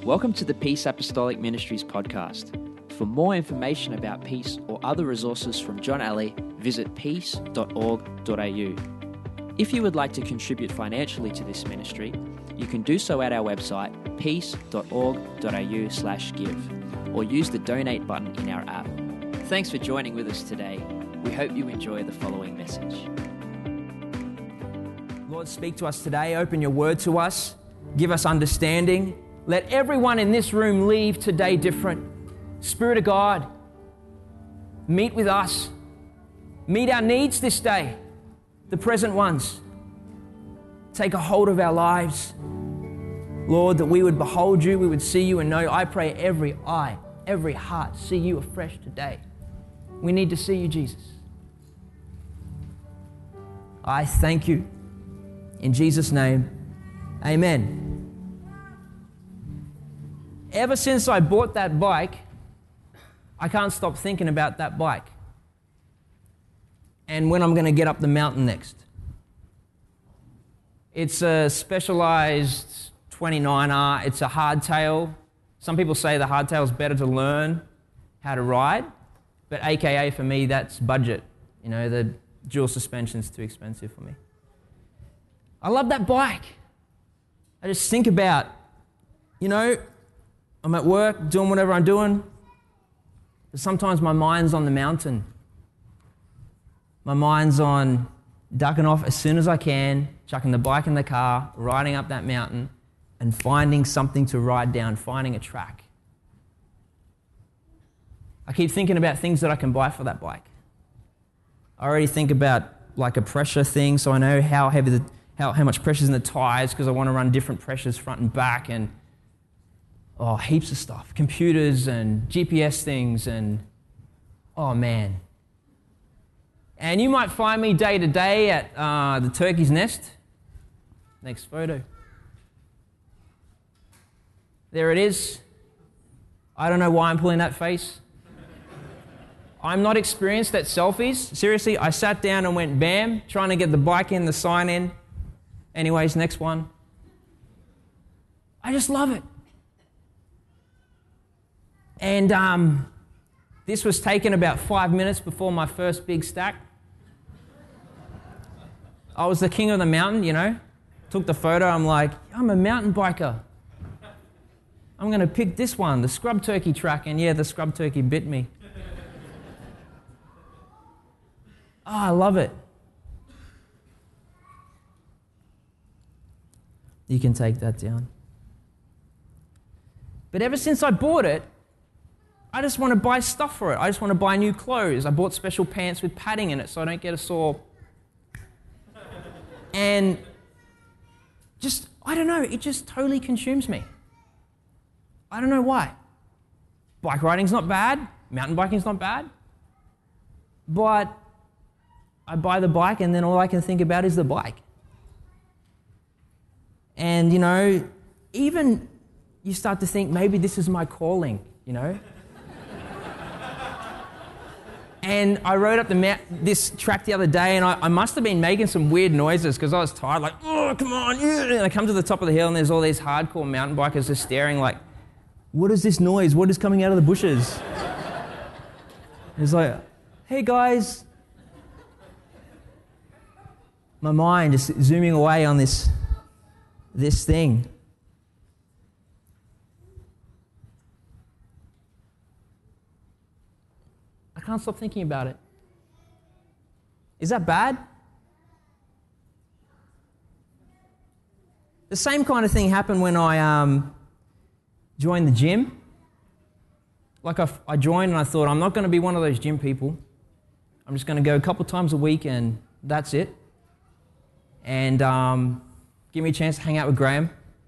Welcome to the Peace Apostolic Ministries podcast. For more information about Peace or other resources from John Alley, visit peace.org.au. If you would like to contribute financially to this ministry, you can do so at our website, peace.org.au/give, or use the donate button in our app. Thanks for joining with us today. We hope you enjoy the following message. Lord, speak to us today. Open your word to us. Give us understanding. Let everyone in this room leave today different. Spirit of God, meet with us. Meet our needs this day, the present ones. Take a hold of our lives. Lord, that we would behold you, we would see you and know. I pray every eye, every heart see you afresh today. We need to see you, Jesus. I thank you. In Jesus' name, amen. Ever since I bought that bike, I can't stop thinking about that bike and when I'm going to get up the mountain next. It's a Specialized 29R. It's a hardtail. Some people say the hardtail is better to learn how to ride, but AKA for me, that's budget. You know, the dual suspension's too expensive for me. I love that bike. I just think about, I'm at work doing whatever I'm doing, but sometimes my mind's on the mountain. My mind's on ducking off as soon as I can, chucking the bike in the car, riding up that mountain, and finding something to ride down, finding a track. I keep thinking about things that I can buy for that bike. I already think about like a pressure thing, so I know how heavy how much pressure's in the tires, because I want to run different pressures front and back, and heaps of stuff. Computers and GPS things and, oh man. And you might find me day to day at the turkey's nest. Next photo. There it is. I don't know why I'm pulling that face. I'm not experienced at selfies. Seriously, I sat down and went bam, trying to get the bike in, the sign in. Anyways, next one. I just love it. And this was taken about 5 minutes before my first big stack. I was the king of the mountain, Took the photo, I'm like, I'm a mountain biker. I'm going to pick this one, the scrub turkey track, and yeah, the scrub turkey bit me. I love it. You can take that down. But ever since I bought it, I just want to buy stuff for it. I just want to buy new clothes. I bought special pants with padding in it so I don't get a sore. And I don't know, it just totally consumes me. I don't know why. Bike riding's not bad. Mountain biking's not bad. But I buy the bike and then all I can think about is the bike. And, even you start to think maybe this is my calling, And I rode up this track the other day, and I must have been making some weird noises because I was tired, like, oh, come on. And I come to the top of the hill, and there's all these hardcore mountain bikers just staring like, what is this noise? What is coming out of the bushes? It's like, hey, guys. My mind is zooming away on this thing. I can't stop thinking about it. Is that bad? The same kind of thing happened when I joined the gym. Like I joined and I thought, I'm not going to be one of those gym people. I'm just going to go a couple times a week and that's it. And give me a chance to hang out with Graham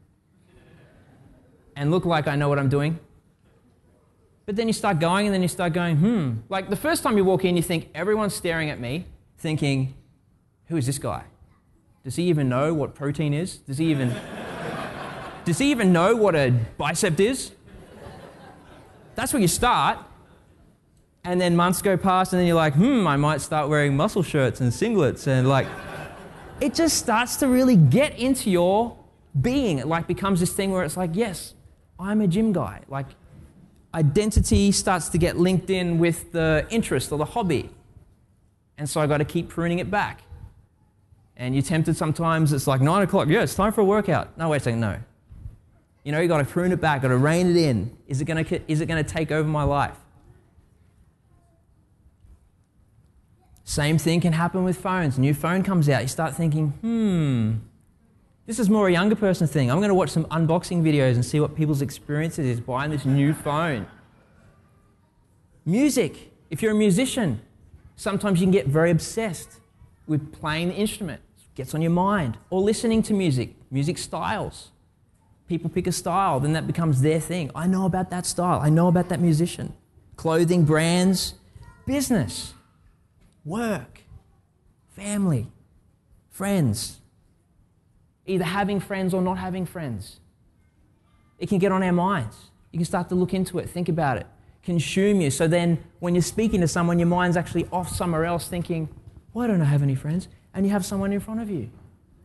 and look like I know what I'm doing. But then you start going and then you start going, Like the first time you walk in, you think everyone's staring at me, thinking, who is this guy? Does he even know what protein is? Does he even know what a bicep is? That's where you start. And then months go past and then you're like, I might start wearing muscle shirts and singlets and it just starts to really get into your being. It becomes this thing where it's like, yes, I'm a gym guy. Like, identity starts to get linked in with the interest or the hobby. And so I got to keep pruning it back. And you're tempted sometimes, it's like 9 o'clock, yeah, it's time for a workout. No, wait a second, no. You know, you got to prune it back, got to rein it in. Is it going to take over my life? Same thing can happen with phones. A new phone comes out, you start thinking, this is more a younger person thing. I'm going to watch some unboxing videos and see what people's experiences is buying this new phone. Music. If you're a musician, sometimes you can get very obsessed with playing the instrument. It gets on your mind. Or listening to music, music styles. People pick a style, then that becomes their thing. I know about that style. I know about that musician. Clothing, brands, business, work, family, friends. Either having friends or not having friends. It can get on our minds. You can start to look into it, think about it, consume you. So then when you're speaking to someone, your mind's actually off somewhere else thinking, why don't I have any friends? And you have someone in front of you.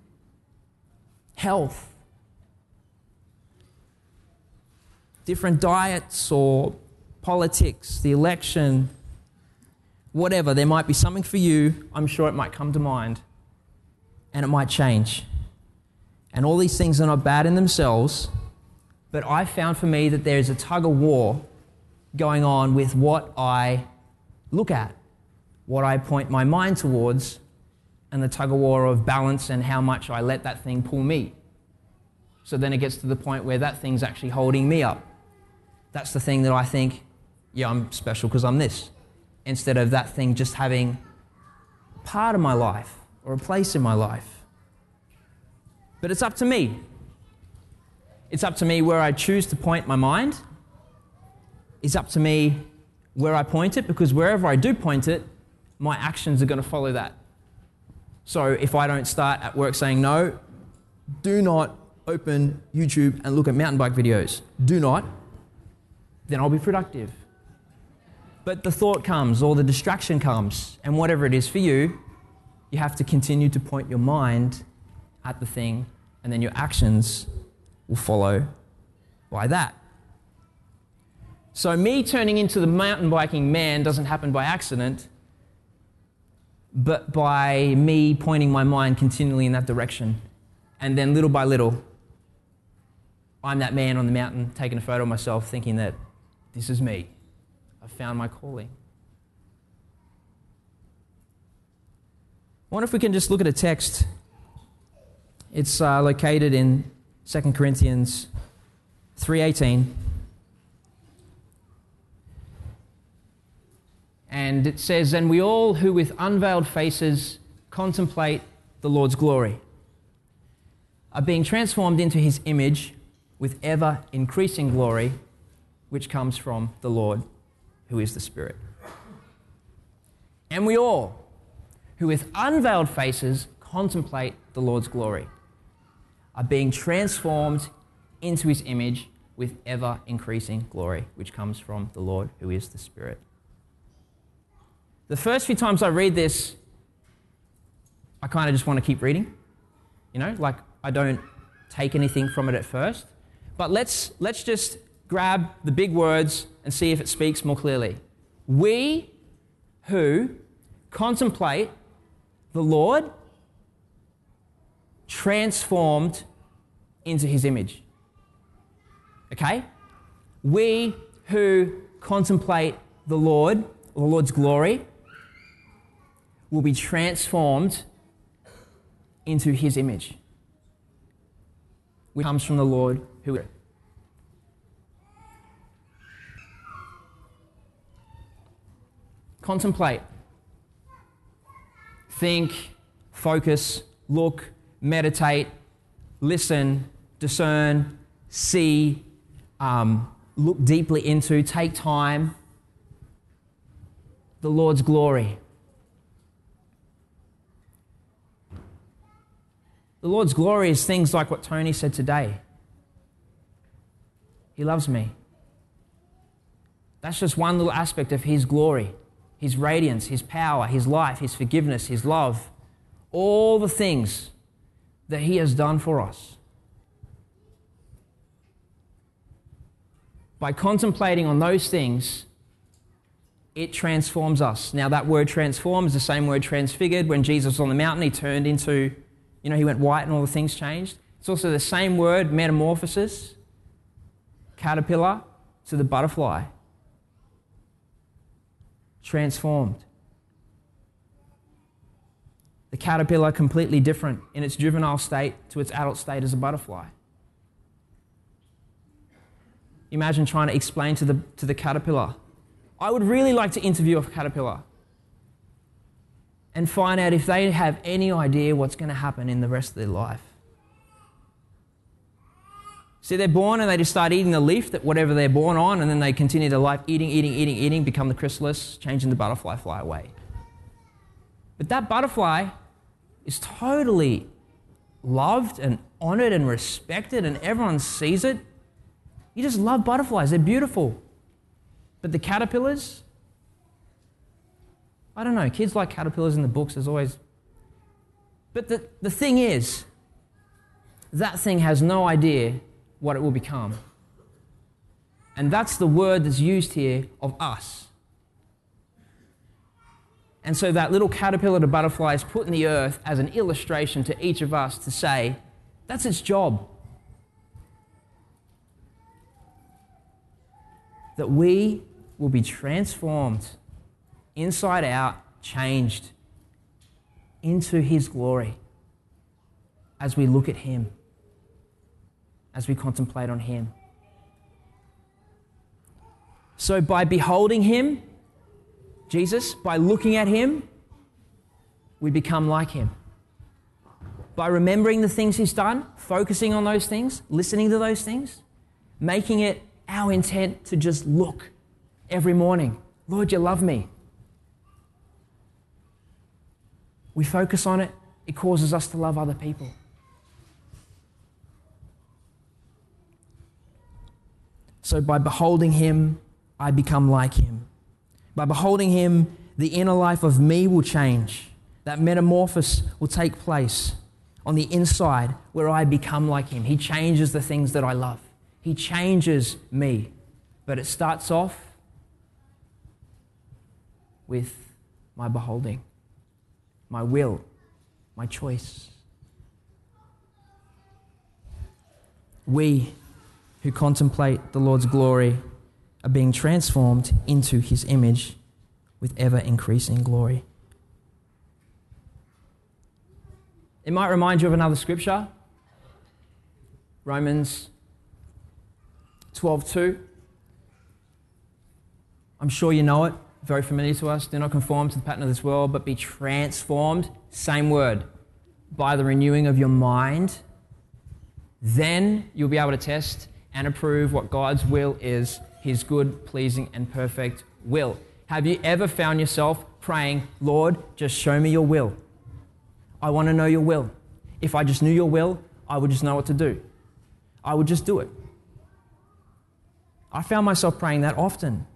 Health. Different diets or politics, the election, whatever. There might be something for you. I'm sure it might come to mind. And it might change. And all these things are not bad in themselves, but I found for me that there's a tug of war going on with what I look at, what I point my mind towards, and the tug of war of balance and how much I let that thing pull me. So then it gets to the point where that thing's actually holding me up. That's the thing that I think, yeah, I'm special because I'm this, instead of that thing just having part of my life or a place in my life. But it's up to me. It's up to me where I choose to point my mind. It's up to me where I point it, because wherever I do point it, my actions are going to follow that. So if I don't start at work saying, no, do not open YouTube and look at mountain bike videos. Do not. Then I'll be productive. But the thought comes or the distraction comes, and whatever it is for you, you have to continue to point your mind at the thing, and then your actions will follow by that. So me turning into the mountain biking man doesn't happen by accident, but by me pointing my mind continually in that direction. And then little by little, I'm that man on the mountain taking a photo of myself thinking that this is me. I've found my calling. I wonder if we can just look at a text. It's located in 2 Corinthians 3:18. And it says, and we all who with unveiled faces contemplate the Lord's glory are being transformed into his image with ever increasing glory, which comes from the Lord, who is the Spirit. And we all who with unveiled faces contemplate the Lord's glory are being transformed into his image with ever increasing glory, which comes from the Lord, who is the Spirit. The first few times I read this, I kind of just want to keep reading. You know, like I don't take anything from it at first. But let's just grab the big words and see if it speaks more clearly. We who contemplate the Lord transformed into his image. Okay? We who contemplate the Lord, the Lord's glory, will be transformed into his image, which comes from the Lord who is. Contemplate. Think, focus, look, meditate, listen, discern, see, look deeply into, take time. The Lord's glory. The Lord's glory is things like what Tony said today. He loves me. That's just one little aspect of his glory, his radiance, his power, his life, his forgiveness, his love, all the things that he has done for us. By contemplating on those things, it transforms us. Now, that word transform is the same word transfigured. When Jesus was on the mountain, he turned into, he went white and all the things changed. It's also the same word, metamorphosis, caterpillar to the butterfly. Transformed. The caterpillar completely different in its juvenile state to its adult state as a butterfly. Imagine trying to explain to the caterpillar. I would really like to interview a caterpillar and find out if they have any idea what's going to happen in the rest of their life. See, they're born and they just start eating the leaf, that whatever they're born on, and then they continue their life eating, become the chrysalis, changing the butterfly, fly away. But that butterfly is totally loved and honored and respected, and everyone sees it. You just love butterflies. They're beautiful. But the caterpillars, I don't know. Kids like caterpillars in the books. There's always... But the thing is, that thing has no idea what it will become. And that's the word that's used here of us. And so that little caterpillar to butterfly is put in the earth as an illustration to each of us to say, that's its job. That we will be transformed inside out, changed into His glory as we look at Him, as we contemplate on Him. So by beholding Him, Jesus, by looking at Him, we become like Him. By remembering the things He's done, focusing on those things, listening to those things, making it our intent to just look every morning. Lord, you love me. We focus on it, it causes us to love other people. So by beholding Him, I become like Him. By beholding Him, the inner life of me will change. That metamorphosis will take place on the inside where I become like Him. He changes the things that I love. He changes me. But it starts off with my beholding, my will, my choice. We who contemplate the Lord's glory are being transformed into His image with ever-increasing glory. It might remind you of another scripture, Romans 12:2. I'm sure you know it, very familiar to us. Do not conform to the pattern of this world, but be transformed, same word, by the renewing of your mind. Then you'll be able to test and approve what God's will is, His good, pleasing, and perfect will. Have you ever found yourself praying, Lord, just show me your will? I want to know your will. If I just knew your will, I would just know what to do. I would just do it. I found myself praying that often.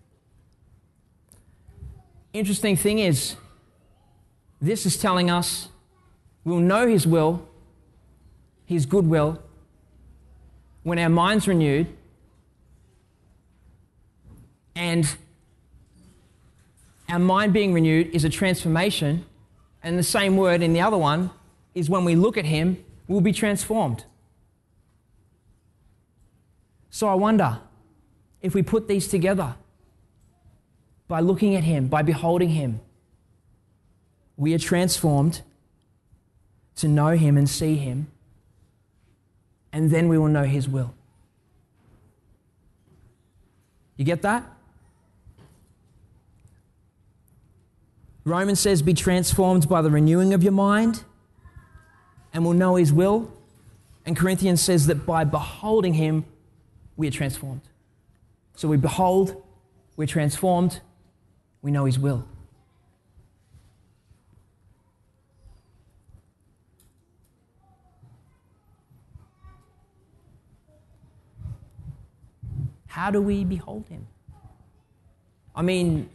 Interesting thing is, this is telling us we'll know His will, His good will, when our mind's renewed, and our mind being renewed is a transformation, and the same word in the other one is when we look at Him, we'll be transformed. So I wonder if we put these together, by looking at Him, by beholding Him, we are transformed to know Him and see Him, and then we will know His will. You get that? Romans says, be transformed by the renewing of your mind, and we'll know His will. And Corinthians says that by beholding Him, we are transformed. So we behold, we're transformed, we know His will. How do we behold Him? I mean,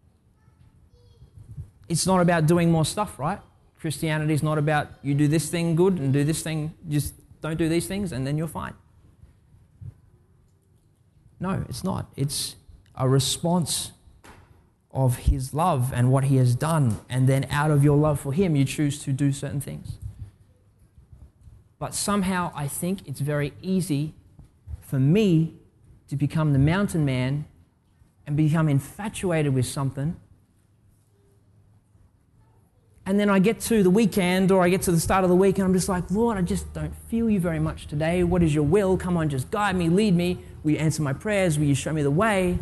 it's not about doing more stuff, right? Christianity is not about you do this thing good and do this thing, just don't do these things and then you're fine. No, it's not. It's a response of his love and what he has done. And then out of your love for him, you choose to do certain things. But somehow I think it's very easy for me to become the mountain man and become infatuated with something. And then I get to the weekend or I get to the start of the week and I'm just like, Lord, I just don't feel you very much today. What is your will? Come on, just guide me, lead me. Will you answer my prayers? Will you show me the way?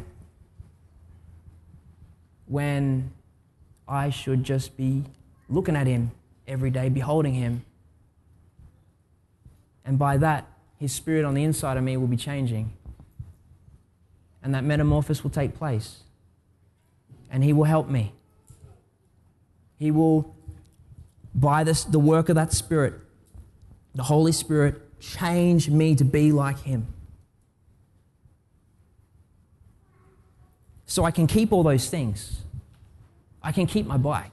When I should just be looking at him every day, beholding him. And by that, his spirit on the inside of me will be changing. And that metamorphosis will take place. And he will help me. He will, by the work of that Spirit, the Holy Spirit, change me to be like him. So I can keep all those things. I can keep my bike.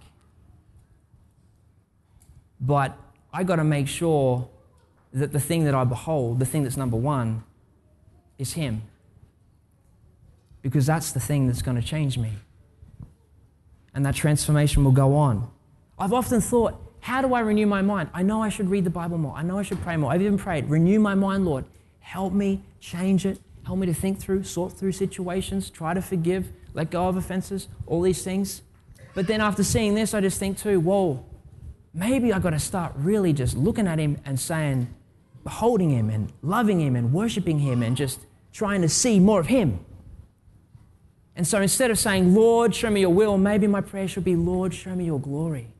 But I got to make sure that the thing that I behold, the thing that's number one, is him. Because that's the thing that's going to change me. And that transformation will go on. I've often thought, how do I renew my mind? I know I should read the Bible more. I know I should pray more. I've even prayed, renew my mind, Lord. Help me change it. Help me to think through, sort through situations, try to forgive, let go of offenses, all these things. But then after seeing this, I just think too, whoa, maybe I've got to start really just looking at him and saying, beholding him and loving him and worshiping him and just trying to see more of him. And so instead of saying, Lord, show me your will, maybe my prayer should be, Lord, show me your glory.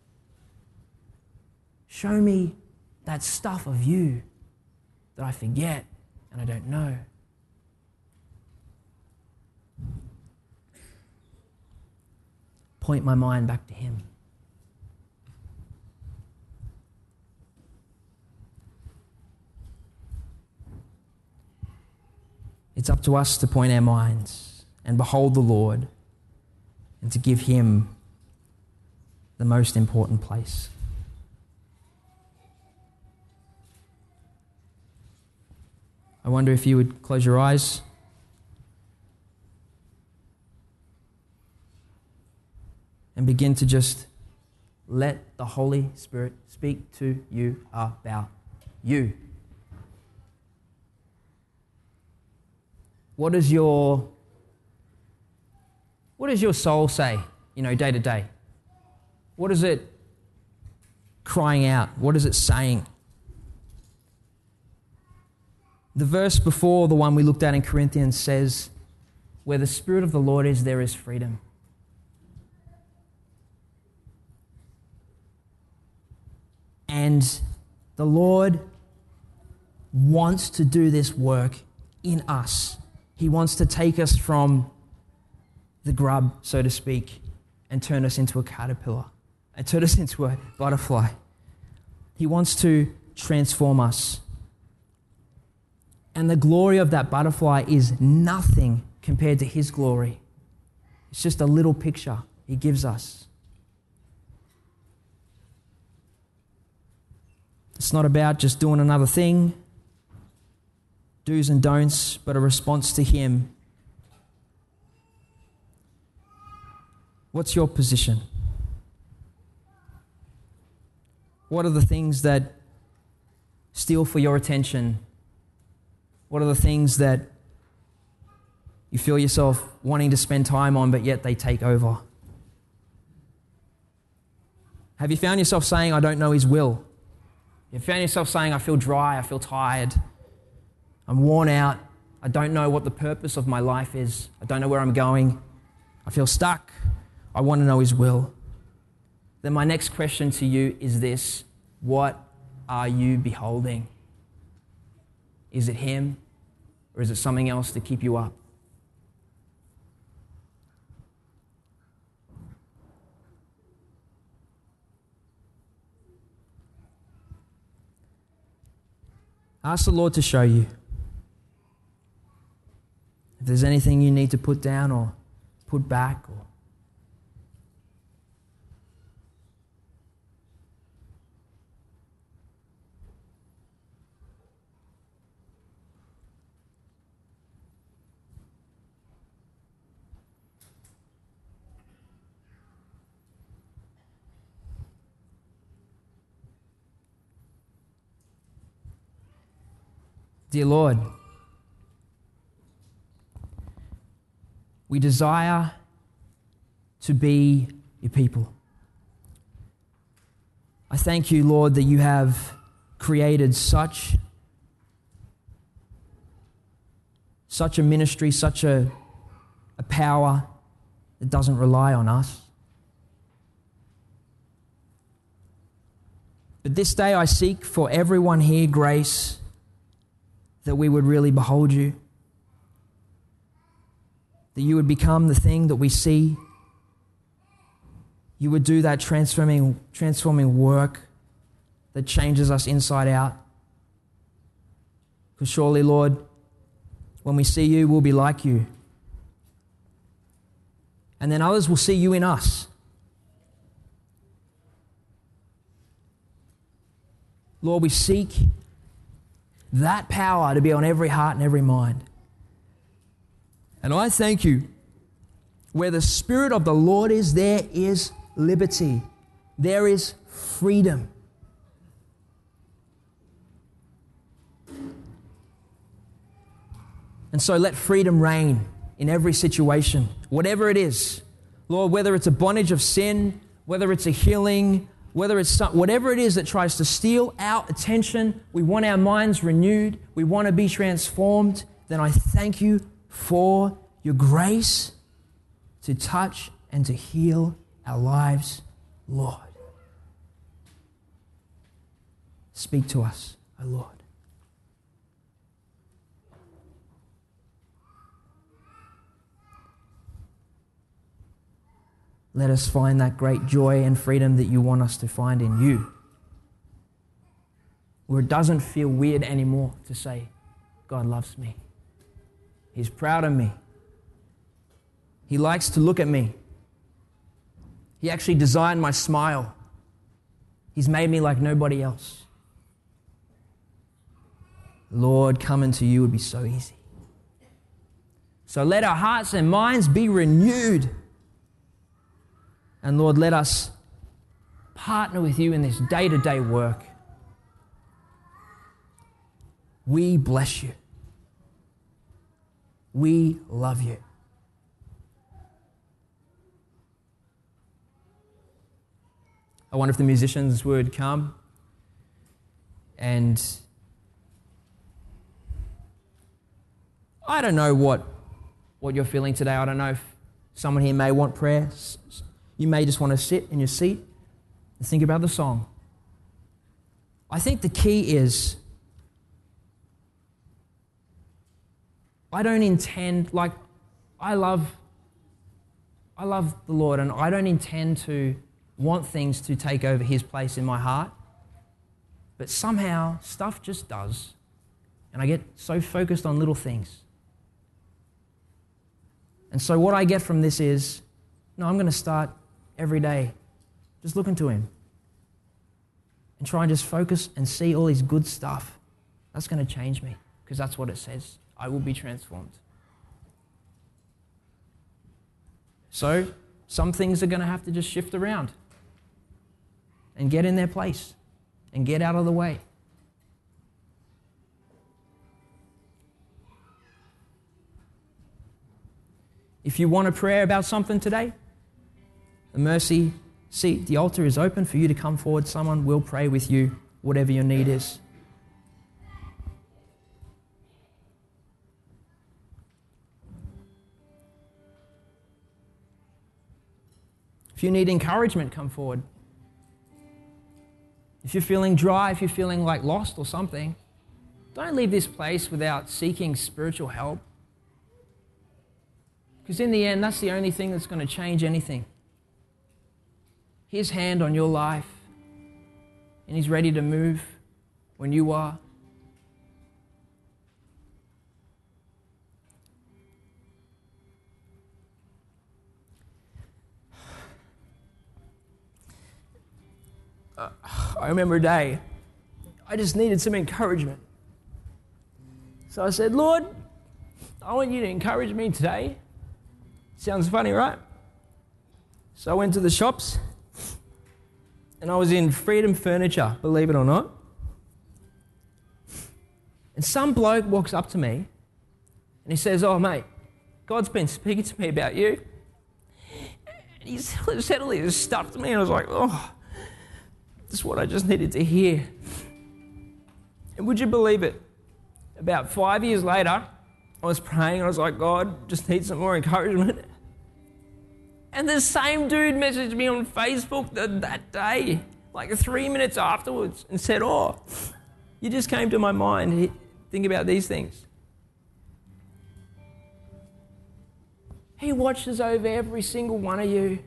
Show me that stuff of you that I forget and I don't know. Point my mind back to him. It's up to us to point our minds and behold the Lord and to give him the most important place. I wonder if you would close your eyes. And begin to just let the Holy Spirit speak to you about you. What does your soul say, day to day? What is it crying out? What is it saying? The verse before the one we looked at in Corinthians says, where the Spirit of the Lord is, there is freedom. And the Lord wants to do this work in us. He wants to take us from the grub, so to speak, and turn us into a caterpillar, and turn us into a butterfly. He wants to transform us. And the glory of that butterfly is nothing compared to his glory. It's just a little picture he gives us. It's not about just doing another thing, do's and don'ts, but a response to him. What's your position? What are the things that steal for your attention? What are the things that you feel yourself wanting to spend time on, but yet they take over? Have you found yourself saying, I don't know his will? You found yourself saying, I feel dry, I feel tired, I'm worn out, I don't know what the purpose of my life is, I don't know where I'm going, I feel stuck, I want to know his will. Then my next question to you is this: what are you beholding? Is it him, or is it something else to keep you up? Ask the Lord to show you. If there's anything you need to put down or put back, or Dear Lord, we desire to be your people. I thank you, Lord, that you have created such a ministry, such a power that doesn't rely on us. But this day I seek for everyone here grace that we would really behold you, that you would become the thing that we see. You would do that transforming work that changes us inside out. Because surely, Lord, when we see you, we'll be like you. And then others will see you in us. Lord, we seek that power to be on every heart and every mind. And I thank you. Where the Spirit of the Lord is, there is liberty. There is freedom. And so let freedom reign in every situation, whatever it is. Lord, whether it's a bondage of sin, whether it's a healing, whether it's whatever it is that tries to steal our attention, we want our minds renewed, we want to be transformed, then I thank you for your grace to touch and to heal our lives, Lord. Speak to us, O Lord. Let us find that great joy and freedom that you want us to find in you, where it doesn't feel weird anymore to say, God loves me. He's proud of me. He likes to look at me. He actually designed my smile. He's made me like nobody else. Lord, coming to you would be so easy. So let our hearts and minds be renewed. And Lord, let us partner with you in this day-to-day work. We bless you. We love you. I wonder if the musicians would come. And I don't know what you're feeling today. I don't know if someone here may want prayer. You may just want to sit in your seat and think about the song. I think the key is, I don't intend, I love the Lord, and I don't intend to want things to take over his place in my heart. But somehow stuff just does. And I get so focused on little things. And so what I get from this is, no, I'm going to start every day just looking to him and try and just focus and see all his good stuff. That's going to change me, because that's what it says. I will be transformed. So some things are going to have to just shift around and get in their place and get out of the way. If you want a prayer about something today, the mercy seat, the altar is open for you to come forward. Someone will pray with you, whatever your need is. If you need encouragement, come forward. If you're feeling dry, if you're feeling like lost or something, don't leave this place without seeking spiritual help. Because in the end, that's the only thing that's going to change anything. His hand on your life, and he's ready to move when you are. I remember a day, I just needed some encouragement. So I said, Lord, I want you to encourage me today. Sounds funny, right? So I went to the shops, and I was in Freedom Furniture, believe it or not. And some bloke walks up to me and he says, "Oh, mate, God's been speaking to me about you." And he said all this stuff to me, and I was like, "Oh, this is what I just needed to hear." And would you believe it? About 5 years later, I was praying and I was like, "God, just need some more encouragement." And the same dude messaged me on Facebook that day, like 3 minutes afterwards, and said, "Oh, you just came to my mind. Think about these things." He watches over every single one of you.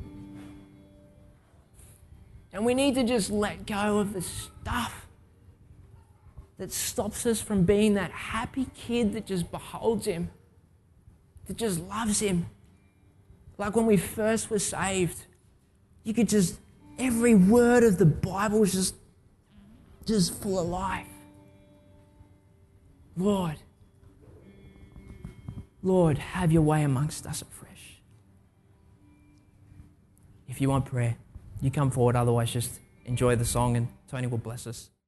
And we need to just let go of the stuff that stops us from being that happy kid that just beholds him, that just loves him. Like when we first were saved, you could just, every word of the Bible was just full of life. Lord, have your way amongst us afresh. If you want prayer, you come forward. Otherwise, just enjoy the song and Tony will bless us.